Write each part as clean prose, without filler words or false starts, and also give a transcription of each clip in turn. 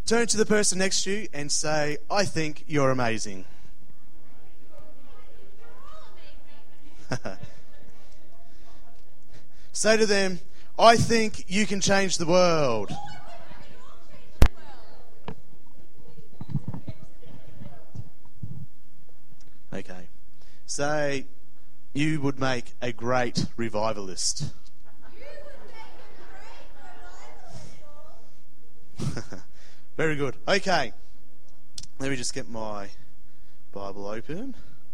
Turn to the person next to you and say, I think you're amazing. Say to them, I think you can change the world. Okay. Say, you would make a great revivalist. Very good. Okay. Let me just get my Bible open.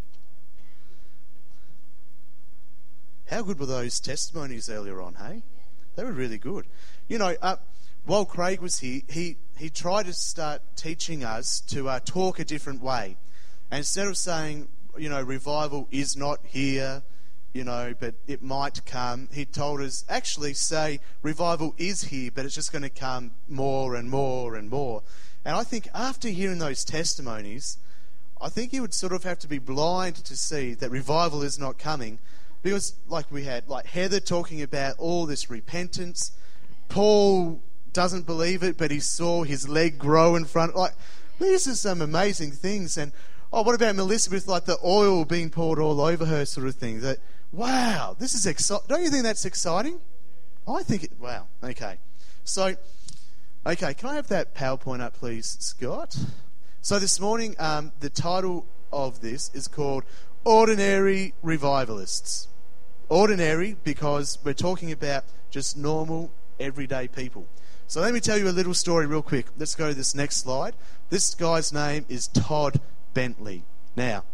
How good were those testimonies earlier on, hey? They were really good. You know, while Craig was here, he tried to start teaching us to talk a different way. And instead of saying, you know, revival is not here, you know, but it might come, he told us, actually say, revival is here, but it's just going to come more and more and more. And I think after hearing those testimonies, I think you would sort of have to be blind to see that revival is not coming. Because like we had, like Heather talking about all this repentance, Paul doesn't believe it, but he saw his leg grow in front. Like, these are some amazing things. And what about Melissa with like the oil being poured all over her sort of thing? That, wow, this is exciting. Don't you think that's exciting? I think it, wow, okay. So, okay, can I have that PowerPoint up, please, Scott? So this morning, the title of this is called Ordinary Revivalists. Ordinary because we're talking about just normal, everyday people. So let me tell you a little story real quick. Let's go to this next slide. This guy's name is Todd Bentley. Now,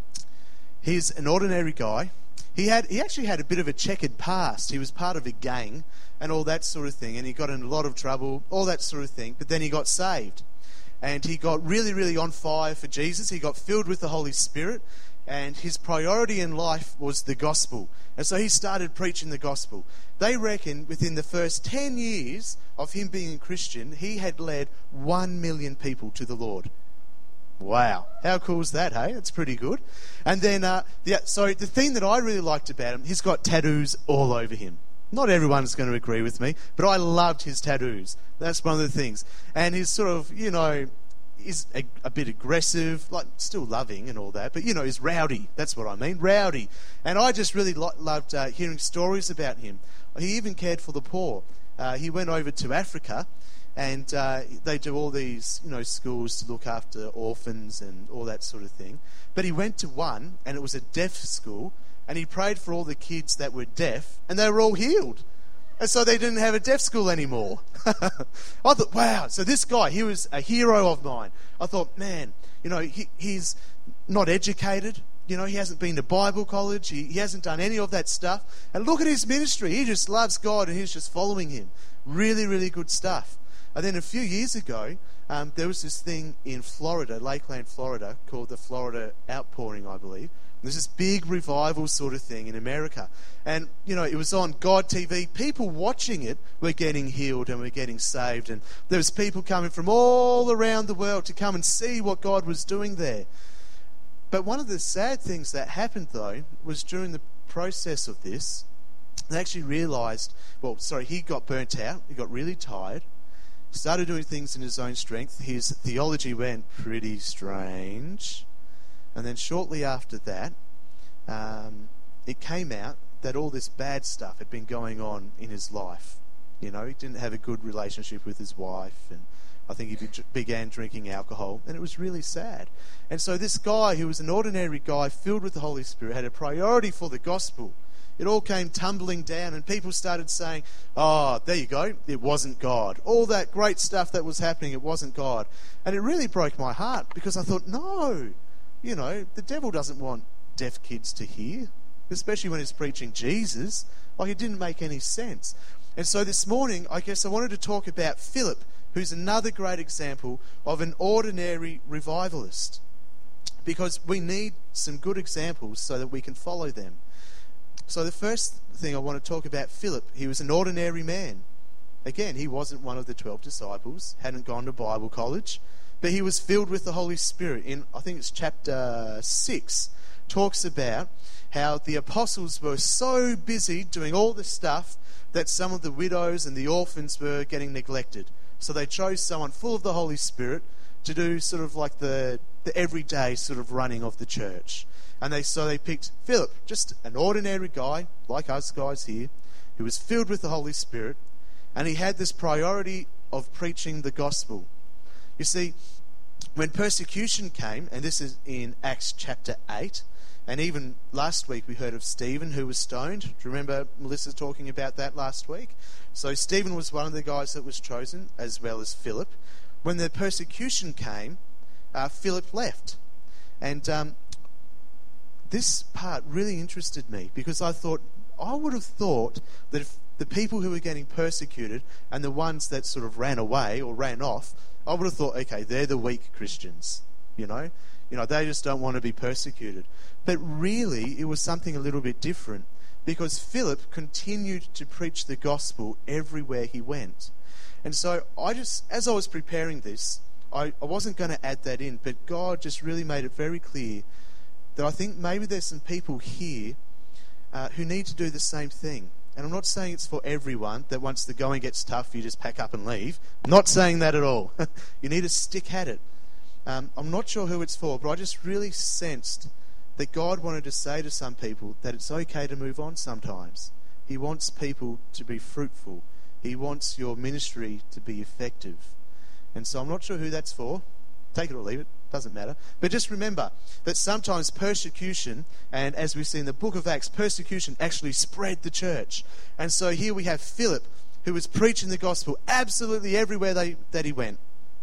he's an ordinary guy. He actually had a bit of a checkered past. He was part of a gang and all that sort of thing, and he got in a lot of trouble, all that sort of thing, but then he got saved. And he got really, really on fire for Jesus. He got filled with the Holy Spirit, and his priority in life was the gospel. And so he started preaching the gospel. They reckon within the first 10 years of him being a Christian, he had led 1 million people to the Lord. Wow. How cool is that, hey? That's pretty good. And then, so the thing that I really liked about him, he's got tattoos all over him. Not everyone's going to agree with me, but I loved his tattoos. That's one of the things. And he's sort of, you know, is a bit aggressive, like still loving and all that, but you know, he's rowdy. That's what I mean, rowdy. And I just really loved hearing stories about him. He even cared for the poor. He went over to Africa, and they do all these, you know, schools to look after orphans and all that sort of thing. But he went to one, and it was a deaf school, and he prayed for all the kids that were deaf, and they were all healed. And so they didn't have a deaf school anymore. I thought, wow. So this guy, he was a hero of mine. I thought, man, you know, he's not educated. You know, he hasn't been to Bible college. He hasn't done any of that stuff. And look at his ministry. He just loves God and he's just following him. Really, really good stuff. And then a few years ago, there was this thing in Florida, Lakeland, Florida, called the Florida Outpouring, I believe. There's this big revival sort of thing in America. And, you know, it was on God TV. People watching it were getting healed and were getting saved. And there was people coming from all around the world to come and see what God was doing there. But one of the sad things that happened, though, was during the process of this, they actually realised, he got burnt out. He got really tired. Started doing things in his own strength. His theology went pretty strange. And then shortly after that, it came out that all this bad stuff had been going on in his life. You know, he didn't have a good relationship with his wife, and I think he began drinking alcohol, and it was really sad. And so this guy, who was an ordinary guy filled with the Holy Spirit, had a priority for the gospel. It all came tumbling down, and people started saying, oh, there you go, it wasn't God. All that great stuff that was happening, it wasn't God. And it really broke my heart, because I thought, no, you know, the devil doesn't want deaf kids to hear, especially when he's preaching Jesus. Like, it didn't make any sense. And so this morning, I guess I wanted to talk about Philip, who's another great example of an ordinary revivalist, because we need some good examples so that we can follow them. So the first thing I want to talk about Philip, he was an ordinary man. Again, he wasn't one of the 12 disciples, hadn't gone to Bible college, but he was filled with the Holy Spirit. In, I think it's chapter 6, talks about how the apostles were so busy doing all this stuff that some of the widows and the orphans were getting neglected. So they chose someone full of the Holy Spirit to do sort of like the everyday sort of running of the church. And they picked Philip, just an ordinary guy, like us guys here, who was filled with the Holy Spirit, and he had this priority of preaching the gospel. You see, when persecution came, and this is in Acts chapter 8, and even last week we heard of Stephen, who was stoned. Do you remember Melissa talking about that last week? So Stephen was one of the guys that was chosen, as well as Philip. When the persecution came, Philip left. And this part really interested me, because I would have thought that if the people who were getting persecuted and the ones that sort of ran away or ran off, I would have thought, okay, they're the weak Christians, you know, they just don't want to be persecuted. But really, it was something a little bit different, because Philip continued to preach the gospel everywhere he went. And so as I was preparing this, I wasn't going to add that in, but God just really made it very clear that I think maybe there's some people here who need to do the same thing. And I'm not saying it's for everyone, that once the going gets tough, you just pack up and leave. I'm not saying that at all. You need to stick at it. I'm not sure who it's for, but I just really sensed that God wanted to say to some people that it's okay to move on sometimes. He wants people to be fruitful. He wants your ministry to be effective. And so I'm not sure who that's for. Take it or leave it. Doesn't matter. But just remember that sometimes persecution, and as we see in the book of Acts, persecution actually spread the church. And so here we have Philip, who was preaching the gospel absolutely everywhere that he went.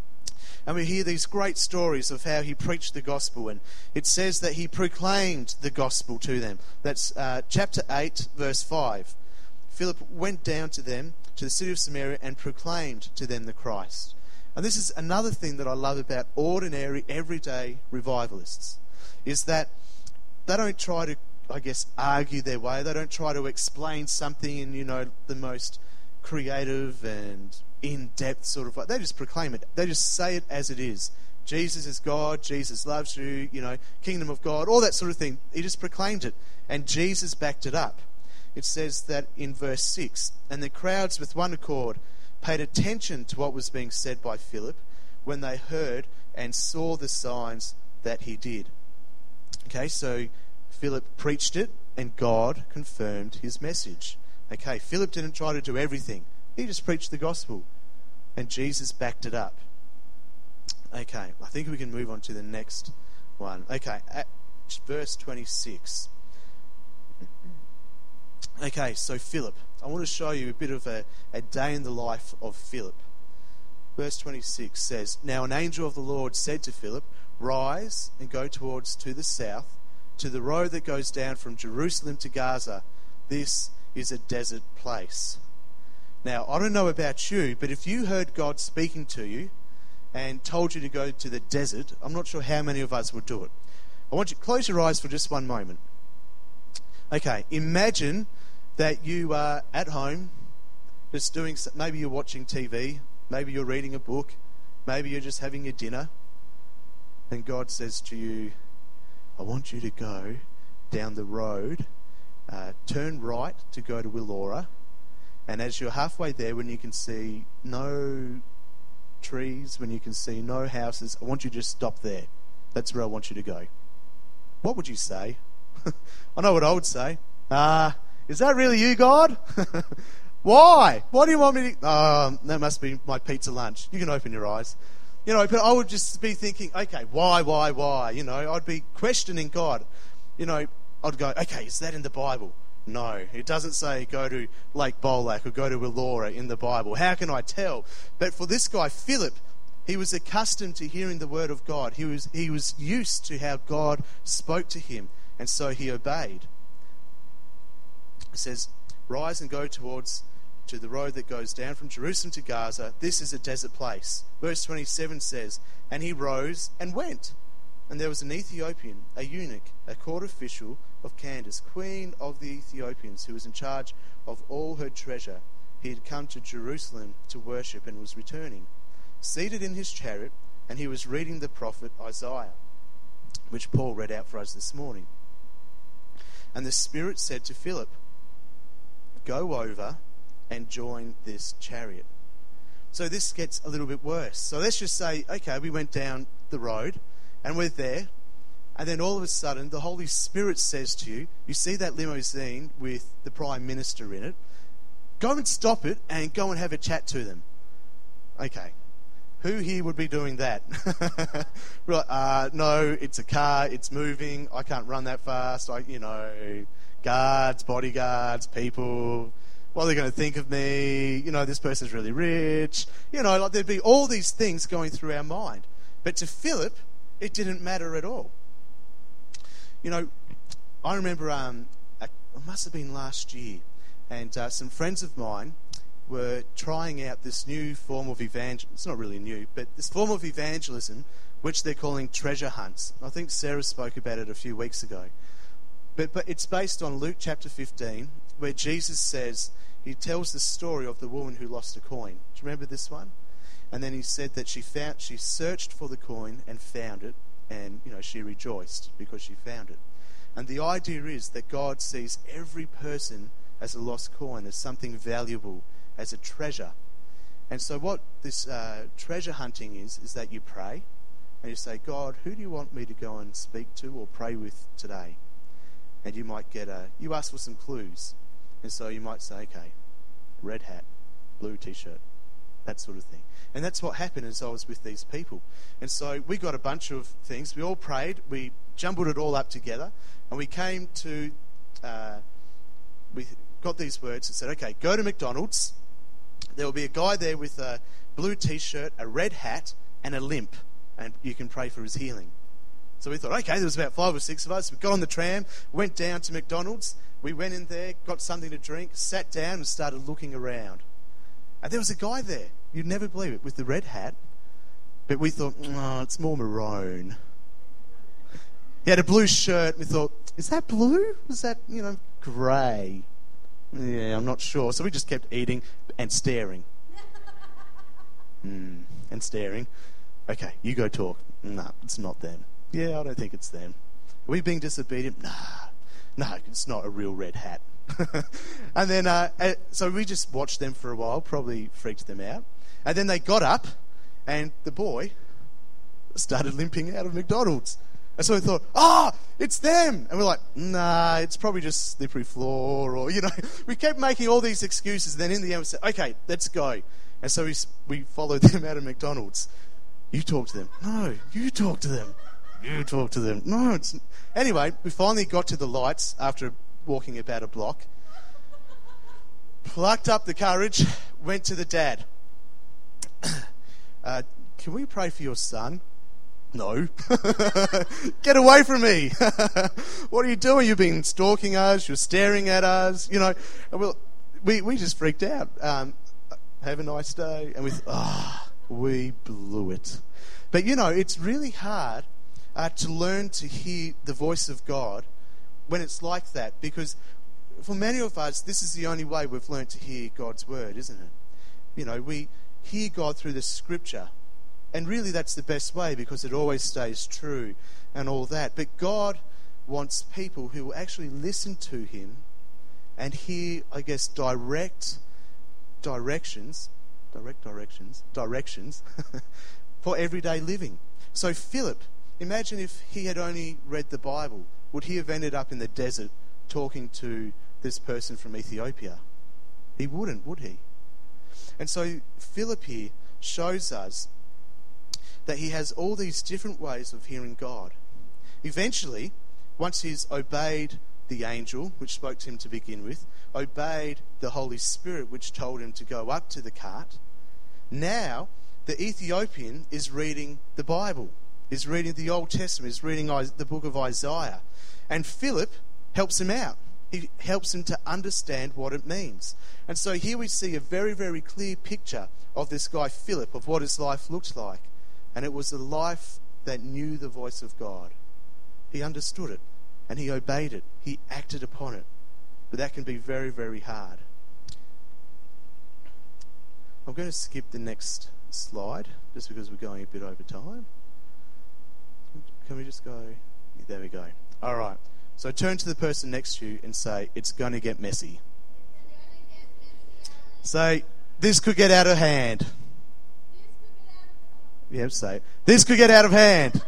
And we hear these great stories of how he preached the gospel. And it says that he proclaimed the gospel to them. That's chapter 8, verse 5. Philip went down to them, to the city of Samaria, and proclaimed to them the Christ. And this is another thing that I love about ordinary, everyday revivalists, is that they don't try to, argue their way. They don't try to explain something in, the most creative and in-depth sort of way. They just proclaim it. They just say it as it is. Jesus is God. Jesus loves you. Kingdom of God, all that sort of thing. He just proclaimed it, and Jesus backed it up. It says that in verse 6, and the crowds with one accord paid attention to what was being said by Philip when they heard and saw the signs that he did. Okay, so Philip preached it and God confirmed his message. Okay, Philip didn't try to do everything. He just preached the gospel and Jesus backed it up. Okay, I think we can move on to the next one. Okay, verse 26. Okay, so Philip. I want to show you a bit of a day in the life of Philip. Verse 26 says, Now an angel of the Lord said to Philip, Rise and go to the south, to the road that goes down from Jerusalem to Gaza. This is a desert place. Now, I don't know about you, but if you heard God speaking to you and told you to go to the desert, I'm not sure how many of us would do it. I want you to close your eyes for just one moment. Okay, imagine that you are at home, just doing, maybe you're watching TV, maybe you're reading a book, maybe you're just having your dinner, and God says to you, I want you to go down the road, turn right to go to Willora, and as you're halfway there, when you can see no trees, when you can see no houses, I want you to just stop there. That's where I want you to go. What would you say? I know what I would say. Is that really you, God? Why? Why do you want me to... that must be my pizza lunch. You can open your eyes. But I would just be thinking, okay, why? I'd be questioning God. I'd go, okay, is that in the Bible? No, it doesn't say go to Lake Bolak or go to Willora in the Bible. How can I tell? But for this guy, Philip, he was accustomed to hearing the word of God. He was used to how God spoke to him, and so he obeyed. It says, Rise and go to the road that goes down from Jerusalem to Gaza. This is a desert place. Verse 27 says, And he rose and went. And there was an Ethiopian, a eunuch, a court official of Candace, queen of the Ethiopians, who was in charge of all her treasure. He had come to Jerusalem to worship and was returning, seated in his chariot, and he was reading the prophet Isaiah, which Paul read out for us this morning. And the Spirit said to Philip, Go over and join this chariot. So this gets a little bit worse. So let's just say, okay, we went down the road and we're there, and then all of a sudden the Holy Spirit says to you, you see that limousine with the Prime Minister in it, go and stop it and go and have a chat to them. Okay, who here would be doing that? Right, no, it's a car, it's moving, I can't run that fast, guards, bodyguards, people, what are they going to think of me? This person's really rich. There'd be all these things going through our mind. But to Philip, it didn't matter at all. I remember it must have been last year, and some friends of mine were trying out this new form of evangelism. It's not really new, but this form of evangelism, which they're calling treasure hunts. I think Sarah spoke about it a few weeks ago. But it's based on Luke chapter 15, where Jesus says, he tells the story of the woman who lost a coin. Do you remember this one? And then he said that she searched for the coin and found it, and she rejoiced because she found it. And the idea is that God sees every person as a lost coin, as something valuable, as a treasure. And so what this treasure hunting is that you pray and you say, God, who do you want me to go and speak to or pray with today? And you might you ask for some clues. And so you might say, okay, red hat, blue t-shirt, that sort of thing. And that's what happened as I was with these people. And so we got a bunch of things. We all prayed. We jumbled it all up together. And we came to, we got these words and said, okay, go to McDonald's. There will be a guy there with a blue t-shirt, a red hat, and a limp. And you can pray for his healing. So we thought, okay, there was about 5 or 6 of us. We got on the tram, went down to McDonald's. We went in there, got something to drink, sat down and started looking around. And there was a guy there, you'd never believe it, with the red hat. But we thought, it's more maroon. He had a blue shirt. We thought, is that blue? Is that, grey? Yeah, I'm not sure. So we just kept eating and staring. And staring. Okay, you go talk. No, it's not them. Yeah, I don't think it's them. Are we being disobedient? No, it's not a real red hat. And then, so we just watched them for a while, probably freaked them out. And then they got up, and the boy started limping out of McDonald's. And so we thought, it's them. And we're like, nah, it's probably just slippery floor, or, we kept making all these excuses. And then in the end we said, okay, let's go. And so we followed them out of McDonald's. You talk to them. No, you talk to them. You talk to them. No, it's... Anyway, we finally got to the lights after walking about a block. Plucked up the courage, went to the dad. Can we pray for your son? No. Get away from me. What are you doing? You've been stalking us. You're staring at us. Well, we just freaked out. Have a nice day. And we blew it. But, it's really hard to learn to hear the voice of God when it's like that, because for many of us, this is the only way we've learned to hear God's word, isn't it? We hear God through the scripture, and really that's the best way because it always stays true and all that. But God wants people who will actually listen to him and hear, I guess, directions for everyday living. So Philip, imagine if he had only read the Bible. Would he have ended up in the desert talking to this person from Ethiopia? He wouldn't, would he? And so Philip here shows us that he has all these different ways of hearing God. Eventually, once he's obeyed the angel, which spoke to him to begin with, obeyed the Holy Spirit, which told him to go up to the cart, now the Ethiopian is reading the Bible, is reading the Old Testament, is reading the book of Isaiah. And Philip helps him out. He helps him to understand what it means. And so here we see a very, very clear picture of this guy Philip, of what his life looked like. And it was a life that knew the voice of God. He understood it, and he obeyed it. He acted upon it. But that can be very, very hard. I'm going to skip the next slide, just because we're going a bit over time. Can we just go? There we go. All right. So turn to the person next to you and say, it's going to get messy. Say, this could get out of hand. Yeah, say, this could get out of hand.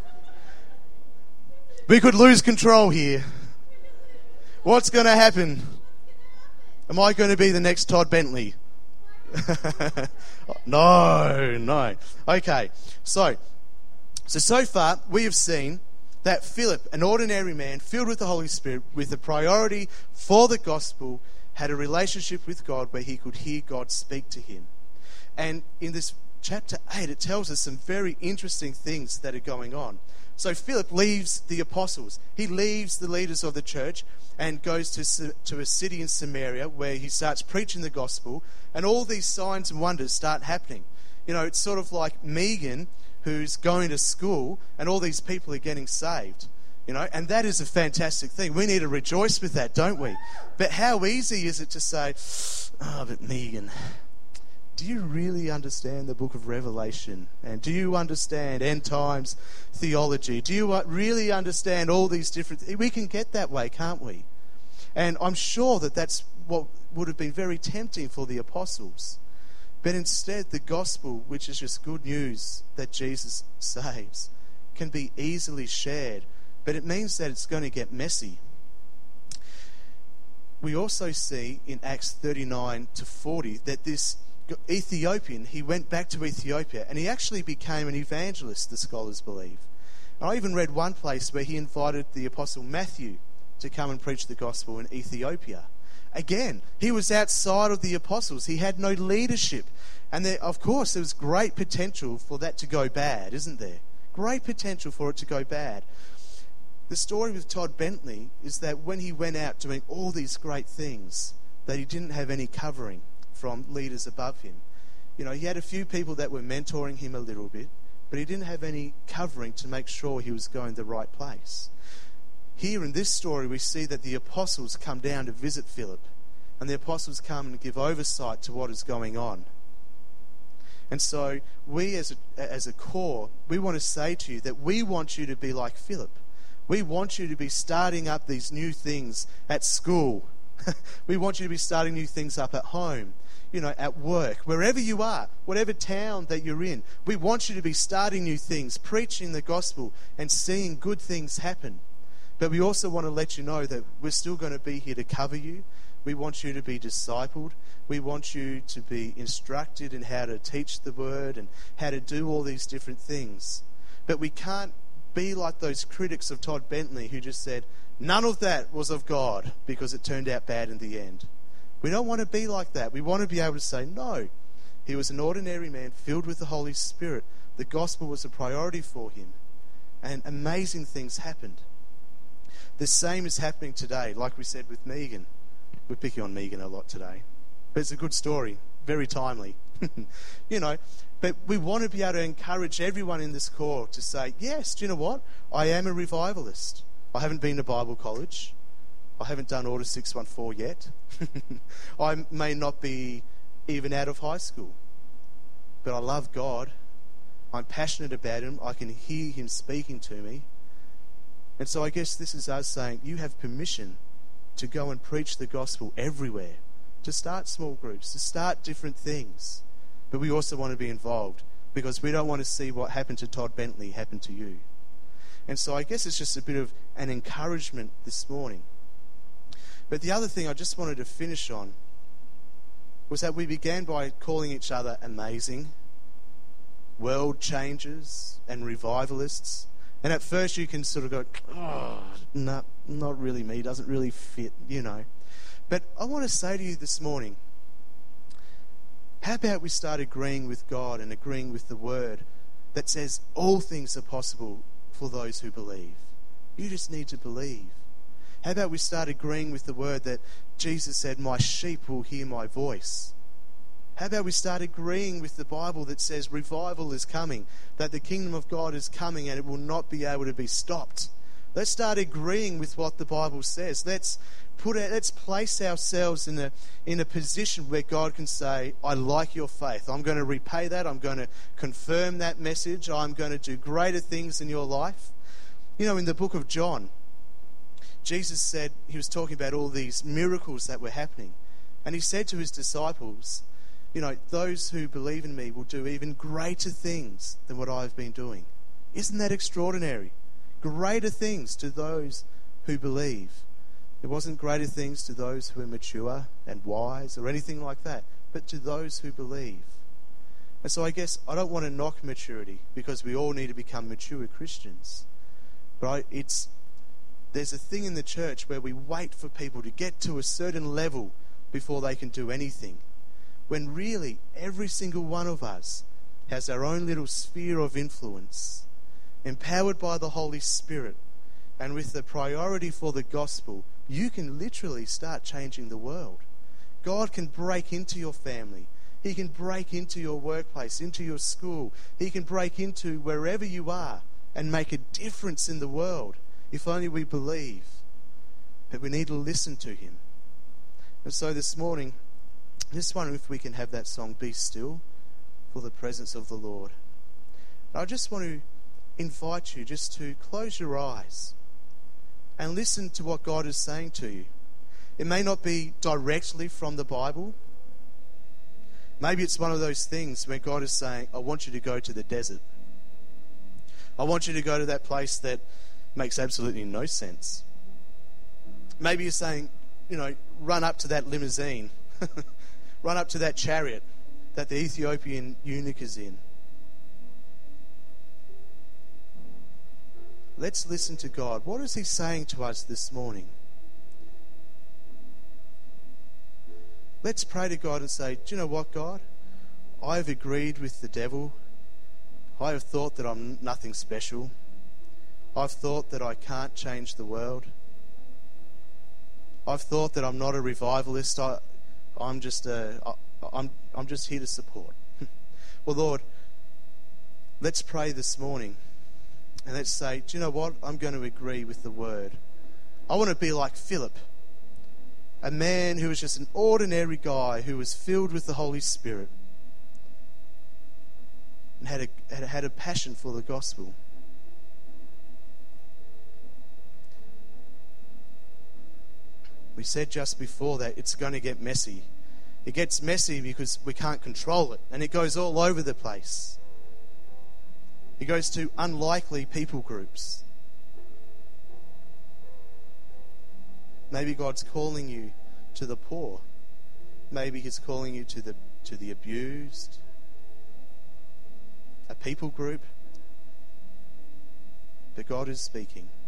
We could lose control here. What's going to happen? Am I going to be the next Todd Bentley? No. Okay, so far we have seen that Philip, an ordinary man filled with the Holy Spirit, with a priority for the gospel, had a relationship with God where he could hear God speak to him. And in this chapter 8, it tells us some very interesting things that are going on. So Philip leaves the apostles. He leaves the leaders of the church and goes to a city in Samaria where he starts preaching the gospel, and all these signs and wonders start happening. You know, it's sort of like Megan, who's going to school, and all these people are getting saved. You know, and that is a fantastic thing. We need to rejoice with that, don't we? But how easy is it to say, oh, but Megan, do you really understand the book of Revelation? And do you understand end times theology? Do you really understand all these different things? We can get that way, can't we? And I'm sure that that's what would have been very tempting for the apostles. But instead, the gospel, which is just good news that Jesus saves, can be easily shared. But it means that it's going to get messy. We also see in Acts 39 to 40 that this Ethiopian, he went back to Ethiopia and he actually became an evangelist, the scholars believe. And I even read one place where he invited the apostle Matthew to come and preach the gospel in Ethiopia. Again, he was outside of the apostles. He had no leadership. And there, of course, there was great potential for that to go bad, isn't there? Great potential for it to go bad. The story with Todd Bentley is that when he went out doing all these great things, that he didn't have any covering from leaders above him. You know, he had a few people that were mentoring him a little bit, but he didn't have any covering to make sure he was going the right place. Here in this story, we see that the apostles come down to visit Philip, and the apostles come and give oversight to what is going on. And so we as a core, we want to say to you that we want you to be like Philip. We want you to be starting up these new things at school. We want you to be starting new things up at home, you know, at work, wherever you are, whatever town that you're in. We want you to be starting new things, preaching the gospel and seeing good things happen. But we also want to let you know that we're still going to be here to cover you. We want you to be discipled. We want you to be instructed in how to teach the word and how to do all these different things. But we can't be like those critics of Todd Bentley who just said, none of that was of God because it turned out bad in the end. We don't want to be like that. We want to be able to say, no, he was an ordinary man filled with the Holy Spirit. The gospel was a priority for him. And amazing things happened. The same is happening today, like we said with Megan. We're picking on Megan a lot today. But it's a good story, very timely. You know, but we want to be able to encourage everyone in this core to say, yes, do you know what? I am a revivalist. I haven't been to Bible college. I haven't done Order 614 yet. I may not be even out of high school. But I love God. I'm passionate about him. I can hear him speaking to me. And so I guess this is us saying, you have permission to go and preach the gospel everywhere, to start small groups, to start different things. But we also want to be involved because we don't want to see what happened to Todd Bentley happen to you. And so I guess it's just a bit of an encouragement this morning. But the other thing I just wanted to finish on was that we began by calling each other amazing, world changers and revivalists. And at first you can sort of go, oh, no, not really me, doesn't really fit, you know. But I want to say to you this morning, how about we start agreeing with God and agreeing with the word that says all things are possible for those who believe. You just need to believe. How about we start agreeing with the word that Jesus said, my sheep will hear my voice. How about we start agreeing with the Bible that says revival is coming, that the kingdom of God is coming and it will not be able to be stopped. Let's start agreeing with what the Bible says. Let's place ourselves in a position where God can say, I like your faith. I'm going to repay that. I'm going to confirm that message. I'm going to do greater things in your life. You know, in the book of John, Jesus said, he was talking about all these miracles that were happening. And he said to his disciples, those who believe in me will do even greater things than what I've been doing. Isn't that extraordinary? Greater things to those who believe. It wasn't greater things to those who are mature and wise or anything like that, but to those who believe. And so I guess I don't want to knock maturity, because we all need to become mature Christians. But there's a thing in the church where we wait for people to get to a certain level before they can do anything, when really every single one of us has our own little sphere of influence, empowered by the Holy Spirit, and with the priority for the gospel, you can literally start changing the world. God can break into your family. He can break into your workplace, into your school. He can break into wherever you are and make a difference in the world, if only we believe. But we need to listen to him. And so this morning, I just wonder if we can have that song, Be Still, for the presence of the Lord. And I just want to invite you just to close your eyes and listen to what God is saying to you. It may not be directly from the Bible. Maybe it's one of those things where God is saying, I want you to go to the desert. I want you to go to that place that makes absolutely no sense. Maybe you're saying, run up to that limousine. Run up to that chariot that the Ethiopian eunuch is in. Let's listen to God. What is he saying to us this morning? Let's pray to God and say, do you know what, God? I have agreed with the devil. I have thought that I'm nothing special. I've thought that I can't change the world. I've thought that I'm not a revivalist. I'm just here to support. Well, Lord, let's pray this morning. And let's say, do you know what? I'm going to agree with the word. I want to be like Philip, a man who was just an ordinary guy who was filled with the Holy Spirit and had a passion for the gospel. We said just before that it's going to get messy. It gets messy because we can't control it, and it goes all over the place. It goes to unlikely people groups. Maybe God's calling you to the poor. Maybe he's calling you to the abused. A people group. But God is speaking.